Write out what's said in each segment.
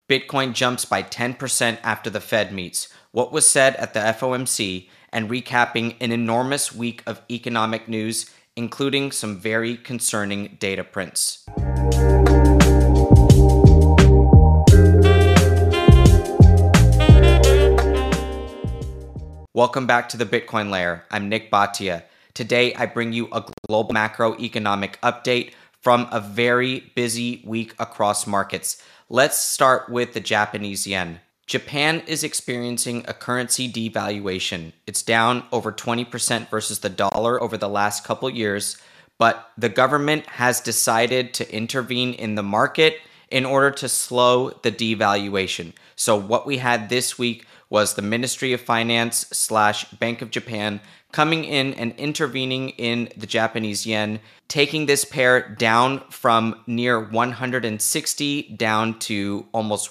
Bitcoin jumps by 10% after the Fed meets. What was said at the FOMC, and recapping an enormous week of economic news, including some very concerning data prints. Welcome back to the Bitcoin Layer. I'm Nick Bhatia. Today, I bring you a global macroeconomic update from a very busy week across markets. Let's start with the Japanese yen. Japan is experiencing a currency devaluation. It's down over 20% versus the dollar over the last couple years, but the government has decided to intervene in the market in order to slow the devaluation. So what we had this week was the Ministry of Finance / Bank of Japan coming in and intervening in the Japanese yen, taking this pair down from near 160 down to almost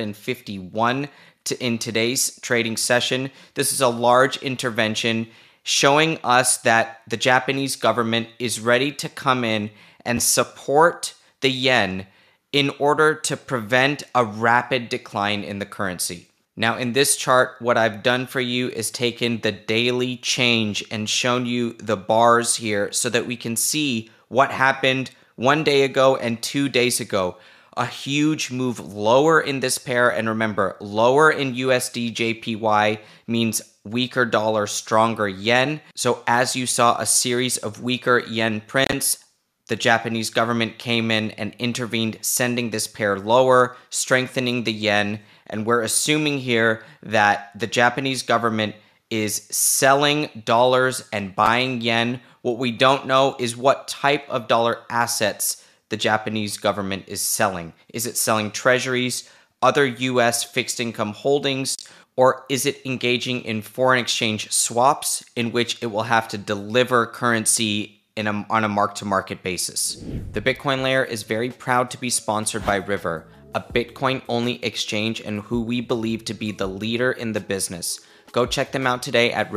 151 in today's trading session. This is a large intervention showing us that the Japanese government is ready to come in and support the yen in order to prevent a rapid decline in the currency. Now, in this chart, what I've done for you is taken the daily change and shown you the bars here so that we can see what happened 1 day ago and 2 days ago. A huge move lower in this pair. And remember, lower in USD JPY means weaker dollar, stronger yen. So as you saw a series of weaker yen prints, the Japanese government came in and intervened, sending this pair lower, strengthening the yen. And we're assuming here that the Japanese government is selling dollars and buying yen. What we don't know is what type of dollar assets the Japanese government is selling. Is it selling treasuries, other US fixed income holdings, or is it engaging in foreign exchange swaps in which it will have to deliver currency on a mark-to-market basis? The Bitcoin Layer is very proud to be sponsored by River, a Bitcoin-only exchange and who we believe to be the leader in the business. Go check them out today at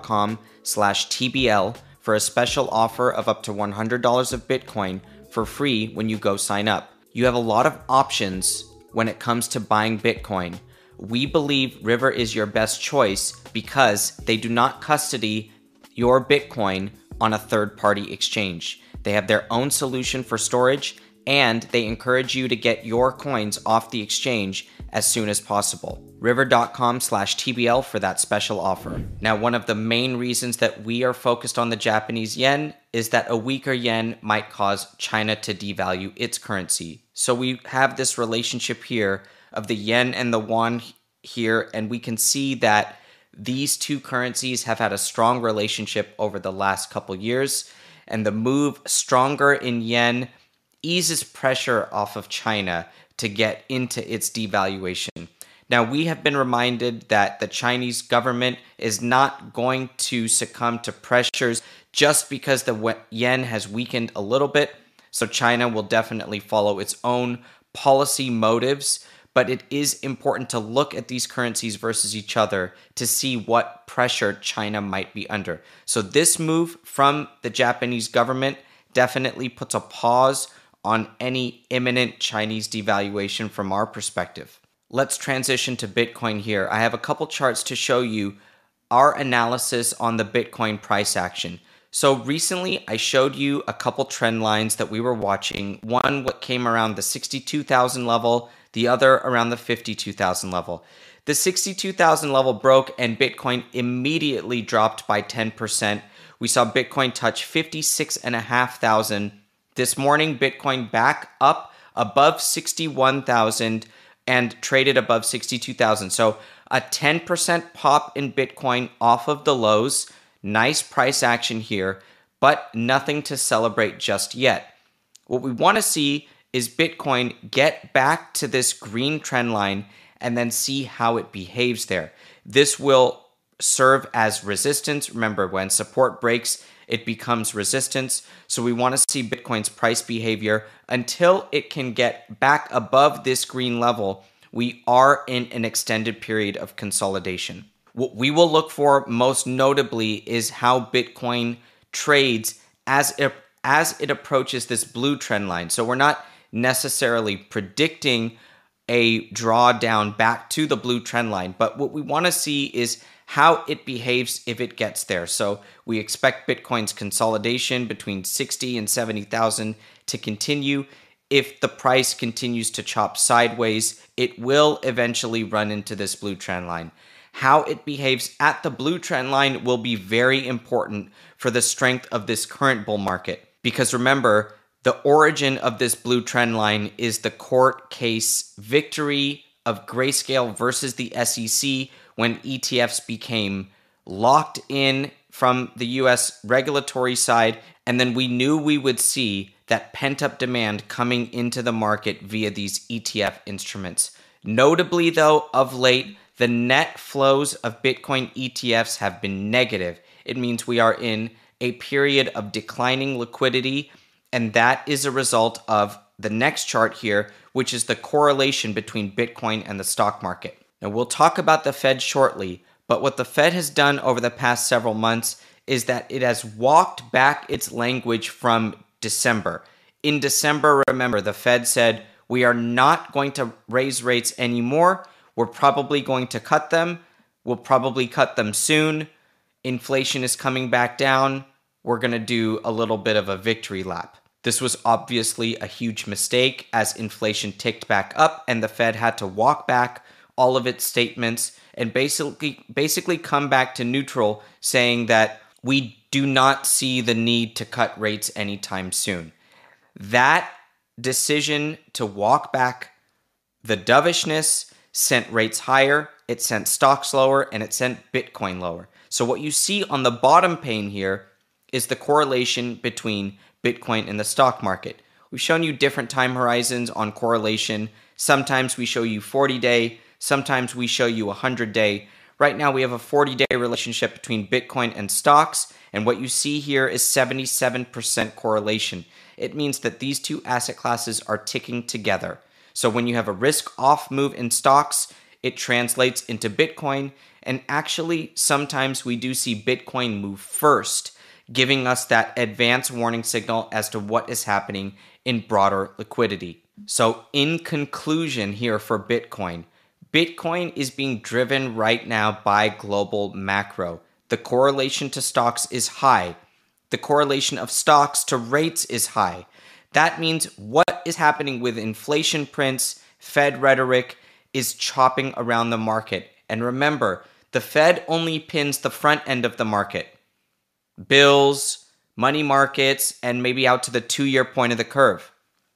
river.com/TBL for a special offer of up to $100 of Bitcoin for free when you go sign up. You have a lot of options when it comes to buying Bitcoin. We believe River is your best choice because they do not custody your Bitcoin on a third-party exchange. They have their own solution for storage, and they encourage you to get your coins off the exchange as soon as possible. River.com/TBL for that special offer. Now, one of the main reasons that we are focused on the Japanese yen is that a weaker yen might cause China to devalue its currency. So we have this relationship here of the yen and the won here, and we can see that these two currencies have had a strong relationship over the last couple years, and the move stronger in yen eases pressure off of China to get into its devaluation. Now, we have been reminded that the Chinese government is not going to succumb to pressures just because the yen has weakened a little bit. So China will definitely follow its own policy motives. But it is important to look at these currencies versus each other to see what pressure China might be under. So this move from the Japanese government definitely puts a pause on any imminent Chinese devaluation from our perspective. Let's transition to Bitcoin here. I have a couple charts to show you our analysis on the Bitcoin price action. So recently I showed you a couple trend lines that we were watching. One what came around the 62,000 level, the other around the 52,000 level. The 62,000 level broke and Bitcoin immediately dropped by 10%. We saw Bitcoin touch 56,500. This morning, Bitcoin back up above 61,000 and traded above 62,000. So a 10% pop in Bitcoin off of the lows. Nice price action here, but nothing to celebrate just yet. What we want to see is Bitcoin get back to this green trend line and then see how it behaves there. This will serve as resistance. Remember, when support breaks, it becomes resistance. So we want to see Bitcoin's price behavior until it can get back above this green level. We are in an extended period of consolidation. What we will look for most notably is how Bitcoin trades as it approaches this blue trend line. So we're not necessarily predicting a drawdown back to the blue trend line. But what we want to see is how it behaves if it gets there. So we expect Bitcoin's consolidation between 60 and 70,000 to continue. If the price continues to chop sideways, it will eventually run into this blue trend line. How it behaves at the blue trend line will be very important for the strength of this current bull market. Because remember, the origin of this blue trend line is the court case victory of Grayscale versus the SEC when ETFs became locked in from the US regulatory side. And then we knew we would see that pent-up demand coming into the market via these ETF instruments. Notably, though, of late, the net flows of Bitcoin ETFs have been negative. It means we are in a period of declining liquidity, and that is a result of the next chart here, which is the correlation between Bitcoin and the stock market. Now, we'll talk about the Fed shortly, but what the Fed has done over the past several months is that it has walked back its language from December. In December, remember, the Fed said, we are not going to raise rates anymore. We're probably going to cut them. We'll probably cut them soon. Inflation is coming back down. We're going to do a little bit of a victory lap. This was obviously a huge mistake as inflation ticked back up and the Fed had to walk back all of its statements and basically come back to neutral, saying that we do not see the need to cut rates anytime soon. That decision to walk back the dovishness sent rates higher, it sent stocks lower, and it sent Bitcoin lower. So what you see on the bottom pane here is the correlation between Bitcoin and the stock market. We've shown you different time horizons on correlation. Sometimes we show you 40-day, sometimes we show you 100-day. Right now we have a 40-day relationship between Bitcoin and stocks, and what you see here is 77% correlation. It means that these two asset classes are ticking together. So when you have a risk-off move in stocks, it translates into Bitcoin, and actually sometimes we do see Bitcoin move first, giving us that advance warning signal as to what is happening in broader liquidity. So in conclusion here for Bitcoin, Bitcoin is being driven right now by global macro. The correlation to stocks is high. The correlation of stocks to rates is high. That means what is happening with inflation prints, Fed rhetoric is chopping around the market. And remember, the Fed only pins the front end of the market. Bills, money markets, and maybe out to the 2-year point of the curve.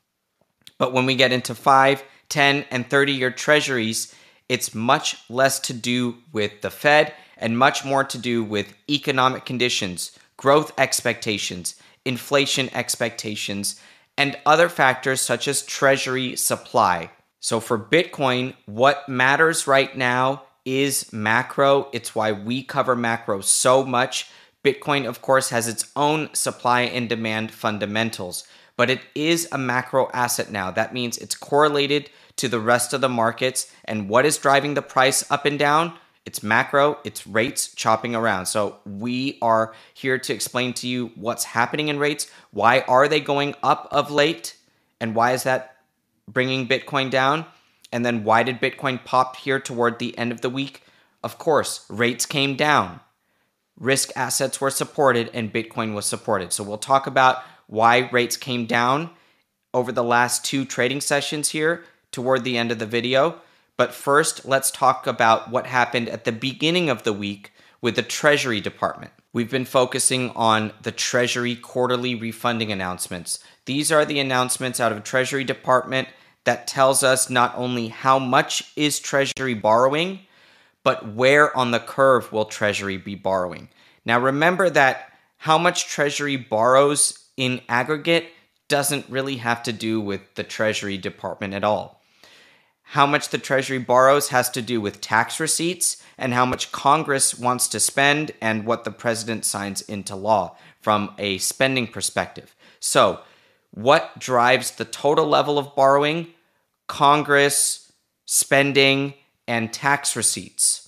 But when we get into 5, 10, and 30-year treasuries, it's much less to do with the Fed and much more to do with economic conditions, growth expectations, inflation expectations, and other factors such as treasury supply. So for Bitcoin, what matters right now is macro. It's why we cover macro so much. Bitcoin, of course, has its own supply and demand fundamentals, but it is a macro asset now. That means it's correlated to the rest of the markets. And what is driving the price up and down? It's macro, it's rates chopping around. So we are here to explain to you what's happening in rates. Why are they going up of late? And why is that bringing Bitcoin down? And then why did Bitcoin pop here toward the end of the week? Of course, rates came down. Risk assets were supported and Bitcoin was supported. So we'll talk about why rates came down over the last 2 trading sessions here toward the end of the video. But first, let's talk about what happened at the beginning of the week with the Treasury Department. We've been focusing on the Treasury quarterly refunding announcements. These are the announcements out of Treasury Department that tells us not only how much is Treasury borrowing, but where on the curve will Treasury be borrowing. Now remember that how much Treasury borrows in aggregate doesn't really have to do with the Treasury Department at all. How much the Treasury borrows has to do with tax receipts and how much Congress wants to spend and what the president signs into law from a spending perspective. So, what drives the total level of borrowing? Congress, spending, and tax receipts.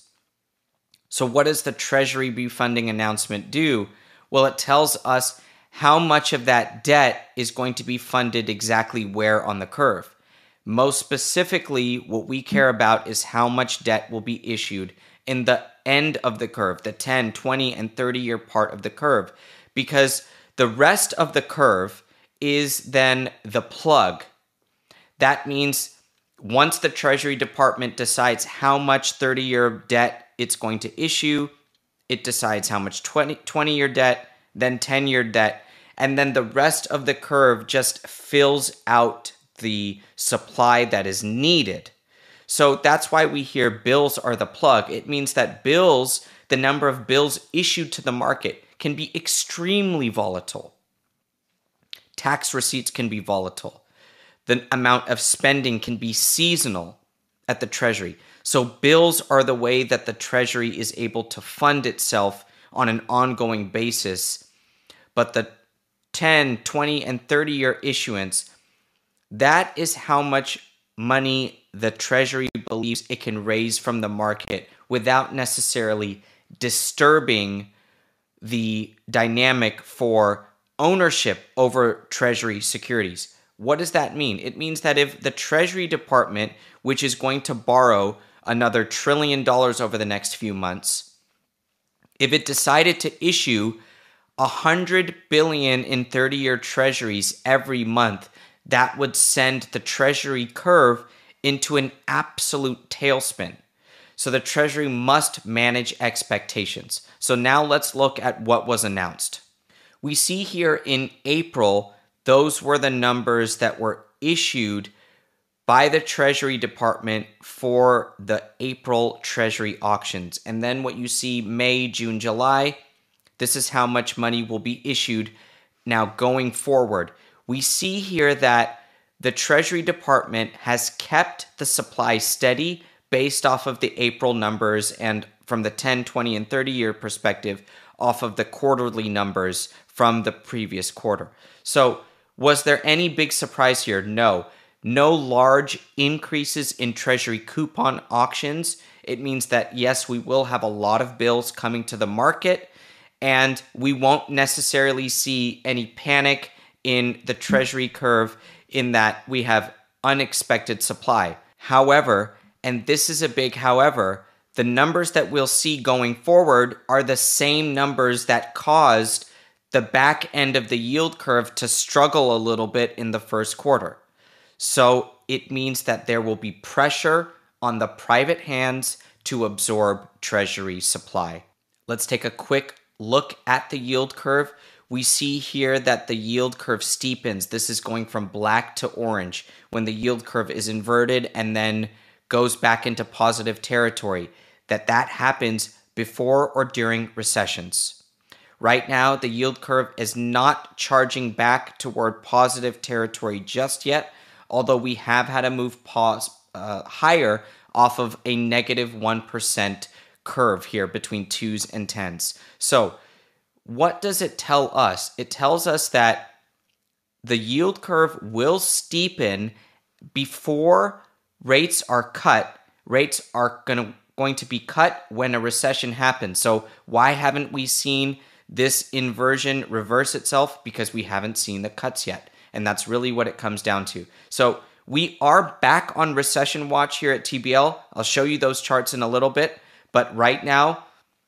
So what does the Treasury refunding announcement do? Well, it tells us how much of that debt is going to be funded exactly where on the curve. Most specifically, what we care about is how much debt will be issued in the end of the curve, the 10, 20, and 30-year part of the curve, because the rest of the curve is then the plug. That means once the Treasury Department decides how much 30-year debt it's going to issue, it decides how much 20-year debt, then 10-year debt, and then the rest of the curve just fills out the supply that is needed. So that's why we hear bills are the plug. It means that bills, the number of bills issued to the market, can be extremely volatile. Tax receipts can be volatile. The amount of spending can be seasonal at the Treasury. So bills are the way that the Treasury is able to fund itself on an ongoing basis. But the 10, 20, and 30-year issuance, that is how much money the Treasury believes it can raise from the market without necessarily disturbing the dynamic for ownership over Treasury securities. What does that mean? It means that if the Treasury Department, which is going to borrow another $1 trillion over the next few months, if it decided to issue $100 billion in 30-year treasuries every month, that would send the Treasury curve into an absolute tailspin. So the Treasury must manage expectations. So now let's look at what was announced. We see here in April, those were the numbers that were issued by the Treasury Department for the April Treasury auctions. And then what you see May, June, July, this is how much money will be issued now going forward. We see here that the Treasury Department has kept the supply steady based off of the April numbers and from the 10, 20, and 30-year perspective off of the quarterly numbers from the previous quarter. So was there any big surprise here? No. No large increases in Treasury coupon auctions. It means that, yes, we will have a lot of bills coming to the market, and we won't necessarily see any panic in the Treasury curve in that we have unexpected supply. However, and this is a big however, the numbers that we'll see going forward are the same numbers that caused the back end of the yield curve to struggle a little bit in the first quarter. So it means that there will be pressure on the private hands to absorb Treasury supply. Let's take a quick look at the yield curve. We see here that the yield curve steepens. This is going from black to orange when the yield curve is inverted and then goes back into positive territory. That happens before or during recessions. Right now, the yield curve is not charging back toward positive territory just yet, although we have had a move higher off of a negative 1% curve here between 2s and 10s. So what does it tell us? It tells us that the yield curve will steepen before rates are cut. Rates are going to be cut when a recession happens. So why haven't we seen this inversion reverse itself? Because we haven't seen the cuts yet. And that's really what it comes down to. So we are back on recession watch here at TBL. I'll show you those charts in a little bit. But right now,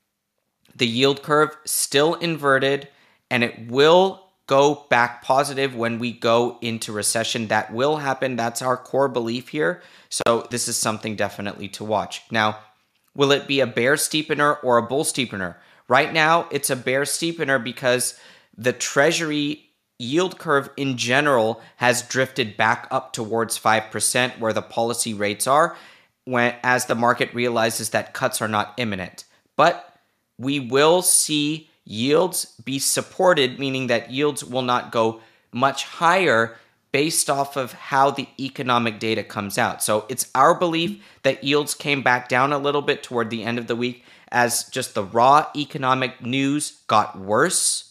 the yield curve still inverted, and it will go back positive when we go into recession. That will happen. That's our core belief here. So this is something definitely to watch. Now, will it be a bear steepener or a bull steepener? Right now, it's a bear steepener because the Treasury yield curve in general has drifted back up towards 5% where the policy rates are, as the market realizes that cuts are not imminent. But we will see yields be supported, meaning that yields will not go much higher based off of how the economic data comes out. So it's our belief that yields came back down a little bit toward the end of the week as just the raw economic news got worse.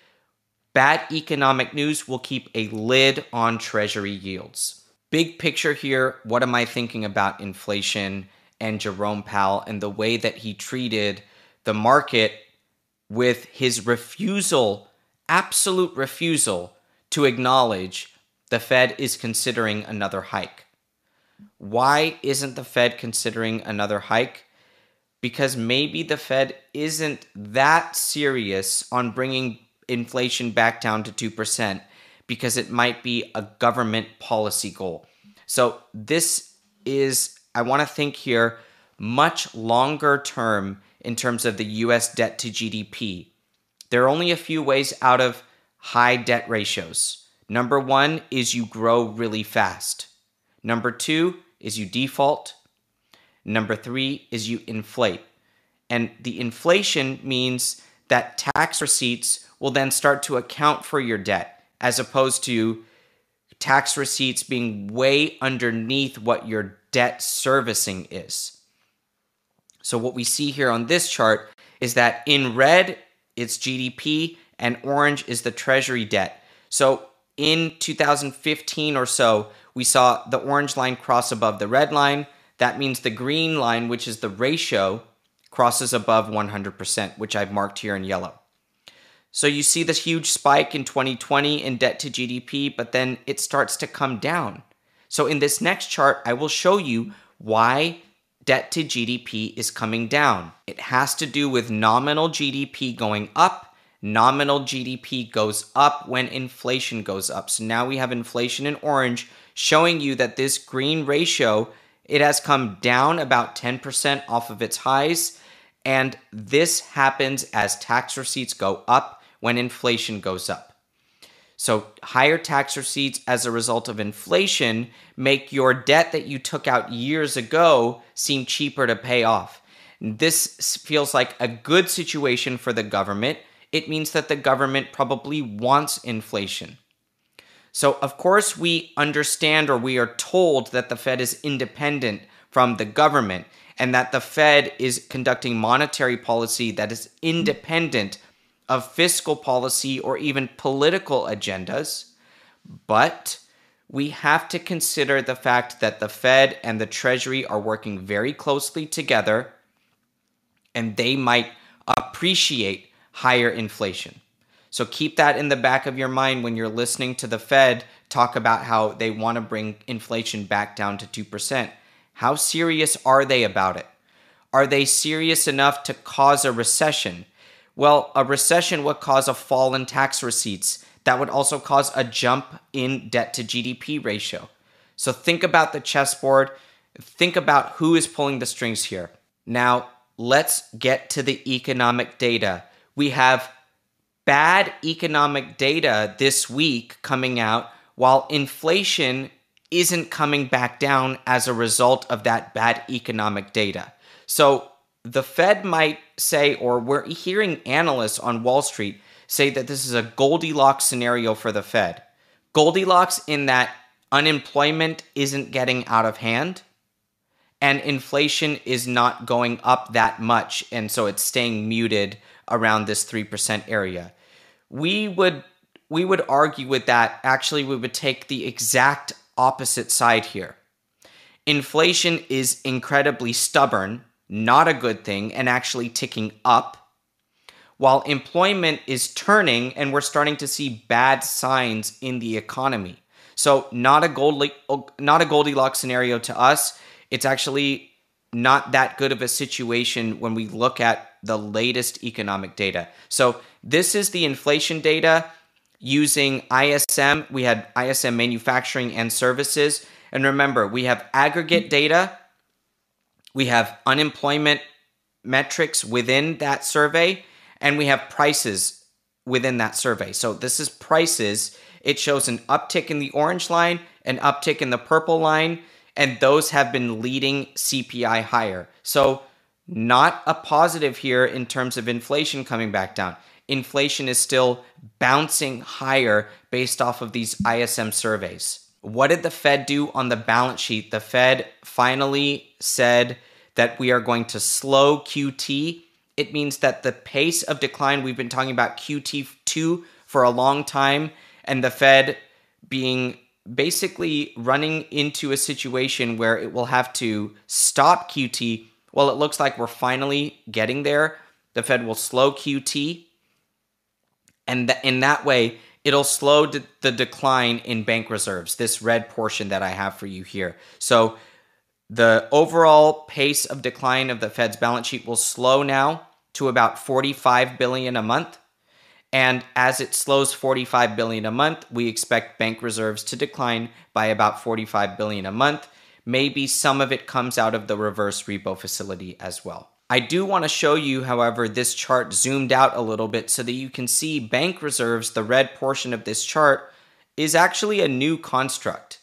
Bad economic news will keep a lid on Treasury yields. Big picture here, what am I thinking about inflation and Jerome Powell and the way that he treated the market with his refusal, absolute refusal, to acknowledge the Fed is considering another hike? Why isn't the Fed considering another hike? Because maybe the Fed isn't that serious on bringing inflation back down to 2% because it might be a government policy goal. So this is, I want to think here, much longer term in terms of the US debt to GDP. There are only a few ways out of high debt ratios. Number one is you grow really fast. Number two is you default. Number three is you inflate. And the inflation means that tax receipts will then start to account for your debt, as opposed to tax receipts being way underneath what your debt servicing is. So what we see here on this chart is that in red, it's GDP, and orange is the treasury debt. So in 2015 or so, we saw the orange line cross above the red line. That means the green line, which is the ratio, crosses above 100%, which I've marked here in yellow. So you see this huge spike in 2020 in debt to GDP, but then it starts to come down. So in this next chart, I will show you why debt to GDP is coming down. It has to do with nominal GDP going up. Nominal GDP goes up when inflation goes up. So now we have inflation in orange showing you that this green ratio, it has come down about 10% off of its highs. And this happens as tax receipts go up when inflation goes up. So higher tax receipts as a result of inflation make your debt that you took out years ago seem cheaper to pay off. This feels like a good situation for the government. It means that the government probably wants inflation. So of course we understand, or we are told, that the Fed is independent from the government and that the Fed is conducting monetary policy that is independent of fiscal policy or even political agendas. But we have to consider the fact that the Fed and the Treasury are working very closely together, and they might appreciate higher inflation. So keep that in the back of your mind when you're listening to the Fed talk about how they want to bring inflation back down to 2%. How serious are they about it? Are they serious enough to cause a recession? Well, a recession would cause a fall in tax receipts. That would also cause a jump in debt to GDP ratio. So think about the chessboard. Think about who is pulling the strings here. Now, let's get to the economic data. We have bad economic data this week coming out, while inflation isn't coming back down as a result of that bad economic data. So the Fed might say, or we're hearing analysts on Wall Street say, that this is a Goldilocks scenario for the Fed. Goldilocks in that unemployment isn't getting out of hand and inflation is not going up that much, and so it's staying muted around this 3% area. We would argue with that. Actually, we would take the exact opposite side here. Inflation is incredibly stubborn, not a good thing, and actually ticking up, while employment is turning and we're starting to see bad signs in the economy. So not a Goldilocks scenario to us. It's actually not that good of a situation when we look at the latest economic data. So this is the inflation data using ISM. We had ISM manufacturing and services. And remember, we have aggregate data. We have unemployment metrics within that survey, and we have prices within that survey. So this is prices. It shows an uptick in the orange line, an uptick in the purple line, and those have been leading CPI higher. So not a positive here in terms of inflation coming back down. Inflation is still bouncing higher based off of these ISM surveys. What did the Fed do on the balance sheet? The Fed finally said that we are going to slow QT. It means that the pace of decline, we've been talking about QT2 for a long time, and the Fed being basically running into a situation where it will have to stop QT. Well, it looks like we're finally getting there. The Fed will slow QT, and in that way, it'll slow the decline in bank reserves, this red portion that I have for you here. So the overall pace of decline of the Fed's balance sheet will slow now to about 45 billion a month. And as it slows 45 billion a month, we expect bank reserves to decline by about 45 billion a month. Maybe some of it comes out of the reverse repo facility as well. I do want to show you, however, this chart zoomed out a little bit so that you can see bank reserves, the red portion of this chart, is actually a new construct.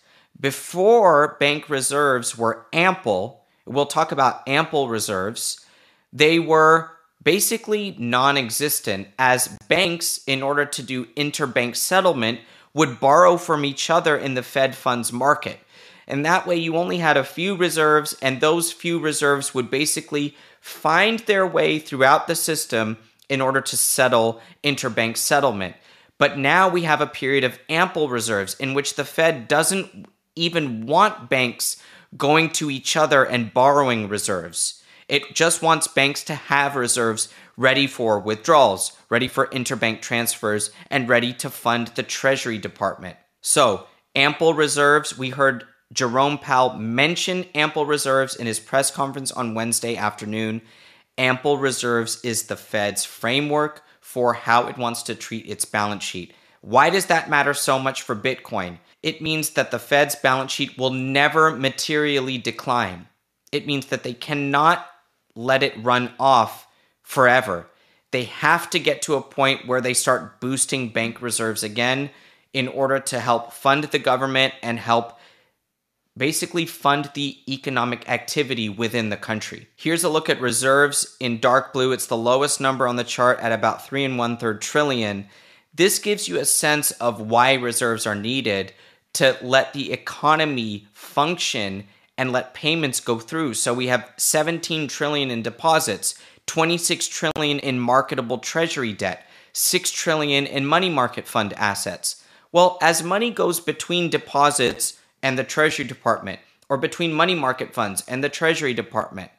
Before bank reserves were ample, we'll talk about ample reserves, they were basically non-existent, as banks, in order to do interbank settlement, would borrow from each other in the Fed funds market. And that way you only had a few reserves, and those few reserves would basically find their way throughout the system in order to settle interbank settlement. But now we have a period of ample reserves in which the Fed doesn't even want banks going to each other and borrowing reserves. It just wants banks to have reserves ready for withdrawals, ready for interbank transfers, and ready to fund the Treasury Department. So, ample reserves. We heard Jerome Powell mention ample reserves in his press conference on Wednesday afternoon. Ample reserves is the Fed's framework for how it wants to treat its balance sheet. Why does that matter so much for Bitcoin? It means that the Fed's balance sheet will never materially decline. It means that they cannot let it run off forever. They have to get to a point where they start boosting bank reserves again in order to help fund the government and help basically fund the economic activity within the country. Here's a look at reserves in dark blue. It's the lowest number on the chart at about 3 1/3 trillion. This gives you a sense of why reserves are needed to let the economy function and let payments go through. So we have 17 trillion in deposits, 26 trillion in marketable treasury debt, 6 trillion in money market fund assets. Well, as money goes between deposits and the Treasury Department, or between money market funds and the Treasury Department,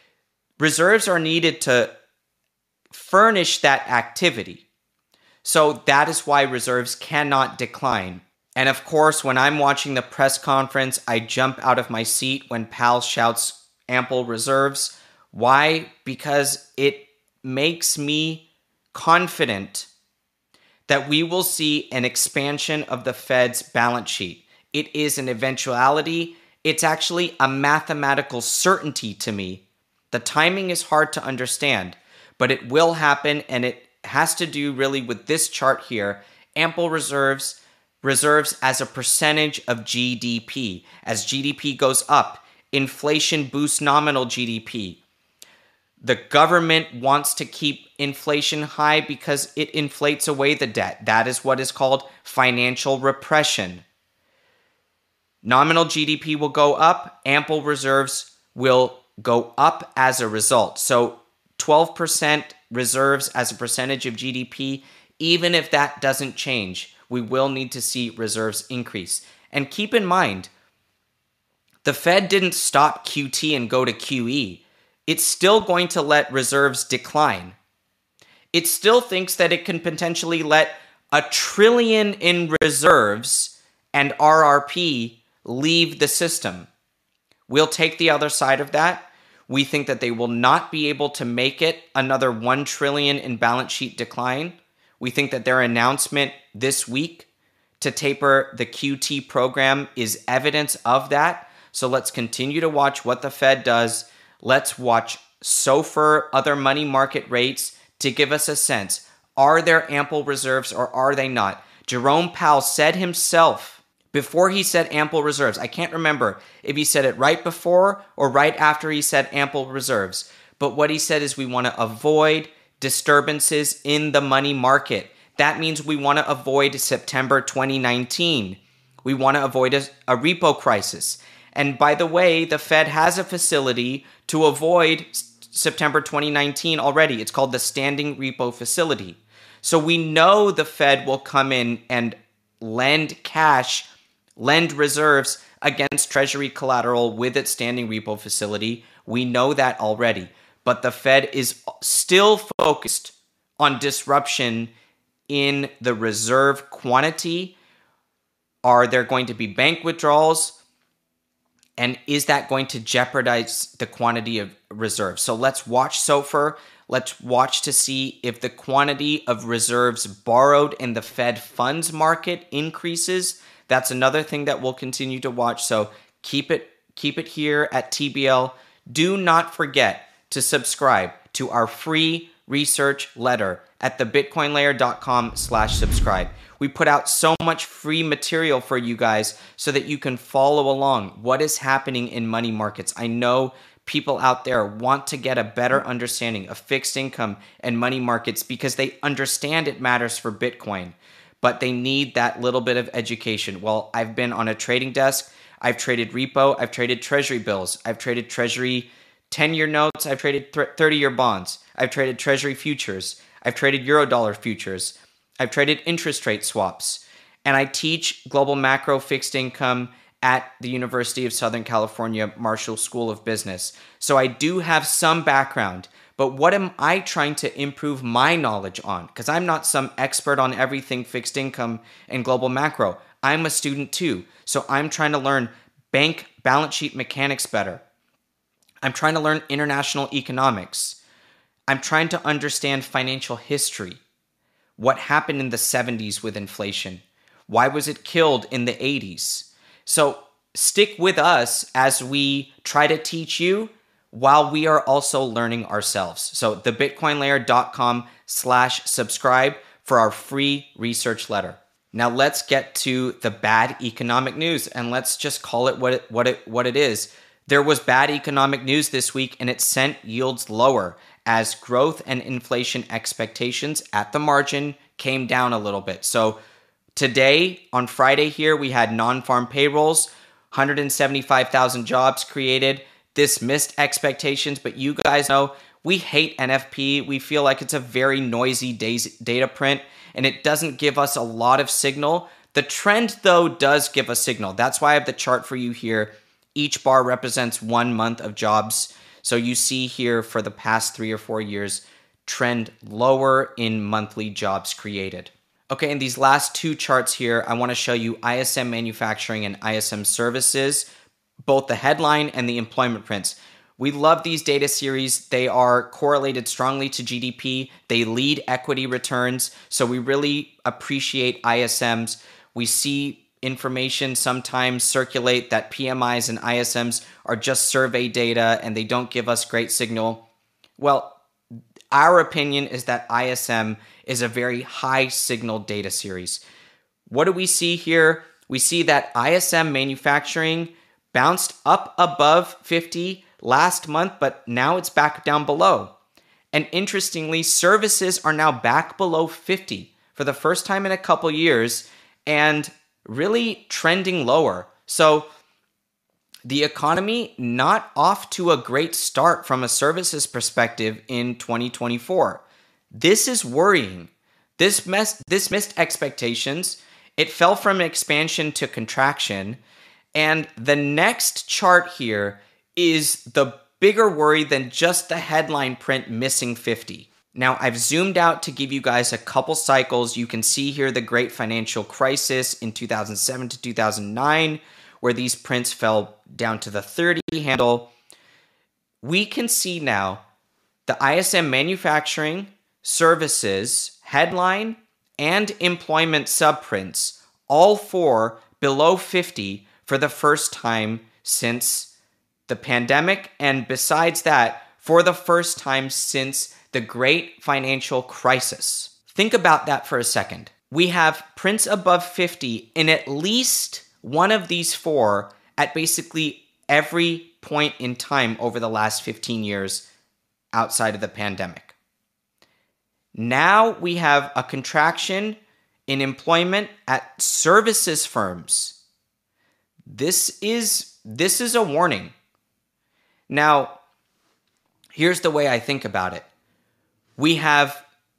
reserves are needed to furnish that activity. So that is why reserves cannot decline. And of course, when I'm watching the press conference, I jump out of my seat when Powell shouts ample reserves. Why? Because it makes me confident that we will see an expansion of the Fed's balance sheet. It is an eventuality. It's actually a mathematical certainty to me. The timing is hard to understand, but it will happen, and it has to do really with this chart here. Ample reserves as a percentage of GDP. As GDP goes up, inflation boosts nominal GDP. The government wants to keep inflation high because it inflates away the debt. That is what is called financial repression. Nominal GDP will go up, ample reserves will go up as a result. So 12% reserves as a percentage of GDP, even if that doesn't change, we will need to see reserves increase. And keep in mind, the Fed didn't stop QT and go to QE. It's still going to let reserves decline. It still thinks that it can potentially let $1 trillion in reserves and RRP leave the system. We'll take the other side of that. We think that they will not be able to make it another $1 trillion in balance sheet decline. We think that their announcement this week to taper the QT program is evidence of that. So let's continue to watch what the Fed does. Let's watch SOFR, other money market rates, to give us a sense. Are there ample reserves or are they not? Jerome Powell said himself, before he said ample reserves, I can't remember if he said it right before or right after he said ample reserves, but what he said is we want to avoid disturbances in the money market. That means we want to avoid September 2019. We want to avoid a repo crisis. And by the way, the Fed has a facility to avoid September 2019 already. It's called the Standing Repo Facility. So we know the Fed will come in and lend cash, lend reserves against Treasury collateral with its Standing Repo Facility. We know that already. But the Fed is still focused on disruption in the reserve quantity? Are there going to be bank withdrawals? And is that going to jeopardize the quantity of reserves? So let's watch SOFR. Let's watch to see if the quantity of reserves borrowed in the Fed funds market increases. That's another thing that we'll continue to watch. So keep it here at TBL. Do not forget to subscribe to our free research letter at thebitcoinlayer.com/subscribe. We put out so much free material for you guys so that you can follow along what is happening in money markets. I know people out there want to get a better understanding of fixed income and money markets because they understand it matters for Bitcoin, but they need that little bit of education. Well, I've been on a trading desk. I've traded repo. I've traded treasury bills. I've traded treasury 10-year notes. I've traded 30-year bonds. I've traded treasury futures. I've traded Eurodollar futures. I've traded interest rate swaps. And I teach global macro fixed income at the University of Southern California Marshall School of Business. So I do have some background, but what am I trying to improve my knowledge on? Because I'm not some expert on everything fixed income and global macro. I'm a student too. So I'm trying to learn bank balance sheet mechanics better. I'm trying to learn international economics. I'm trying to understand financial history. What happened in the 70s with inflation? Why was it killed in the 80s? So stick with us as we try to teach you while we are also learning ourselves. So thebitcoinlayer.com/subscribe for our free research letter. Now let's get to the bad economic news, and let's just call it what it is. There was bad economic news this week, and it sent yields lower as growth and inflation expectations at the margin came down a little bit. So today, on Friday here, we had non-farm payrolls, 175,000 jobs created. This missed expectations, but you guys know we hate NFP. We feel like it's a very noisy data print, and it doesn't give us a lot of signal. The trend, though, does give a signal. That's why I have the chart for you here. Each bar represents 1 month of jobs. So you see here for the past 3 or 4 years, trend lower in monthly jobs created. Okay, in these last two charts here, I want to show you ISM manufacturing and ISM services, both the headline and the employment prints. We love these data series. They are correlated strongly to GDP. They lead equity returns. So we really appreciate ISMs. We see information sometimes circulate that PMIs and ISMs are just survey data and they don't give us great signal. Well, our opinion is that ISM is a very high signal data series. What do we see here? We see that ISM manufacturing bounced up above 50 last month, but now it's back down below. And interestingly, services are now back below 50 for the first time in a couple years and really trending lower. So the economy not off to a great start from a services perspective in 2024. This is worrying. This missed expectations. It fell from expansion to contraction. And the next chart here is the bigger worry than just the headline print missing 50. Now, I've zoomed out to give you guys a couple cycles. You can see here the great financial crisis in 2007 to 2009, where these prints fell down to the 30 handle. We can see now the ISM manufacturing, services, headline, and employment subprints, all four below 50 for the first time since the pandemic, and besides that, for the first time since the great financial crisis. Think about that for a second. We have prints above 50 in at least one of these four at basically every point in time over the last 15 years outside of the pandemic. Now we have a contraction in employment at services firms. This is a warning. Now, here's the way I think about it. We have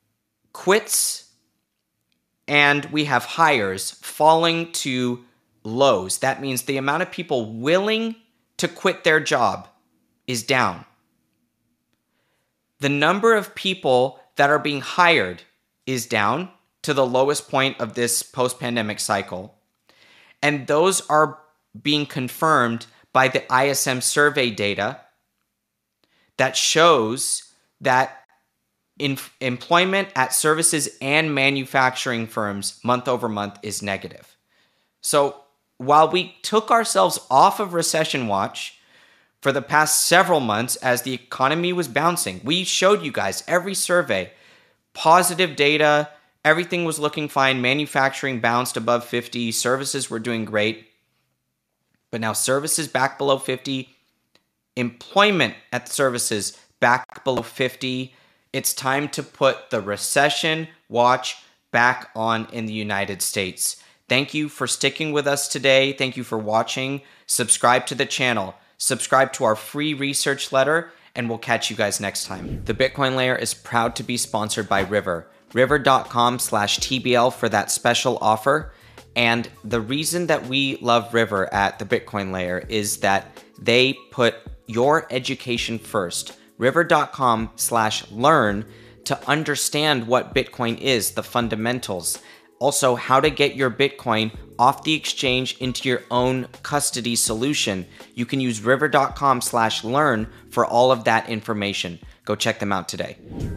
quits and we have hires falling to lows. That means the amount of people willing to quit their job is down. The number of people that are being hired is down to the lowest point of this post-pandemic cycle. And those are being confirmed by the ISM survey data that shows that employment at services and manufacturing firms month over month is negative. So while we took ourselves off of recession watch for the past several months as the economy was bouncing, we showed you guys every survey, positive data, everything was looking fine. Manufacturing bounced above 50, services were doing great. But now services back below 50, employment at services back below 50. It's time to put the recession watch back on in the United States. Thank you for sticking with us today. Thank you for watching. Subscribe to the channel. Subscribe to our free research letter, and we'll catch you guys next time. The Bitcoin Layer is proud to be sponsored by River. River.com/TBL for that special offer. And the reason that we love River at the Bitcoin Layer is that they put your education first. River.com/learn to understand what Bitcoin is, the fundamentals. Also, how to get your Bitcoin off the exchange into your own custody solution. You can use river.com/learn for all of that information. Go check them out today.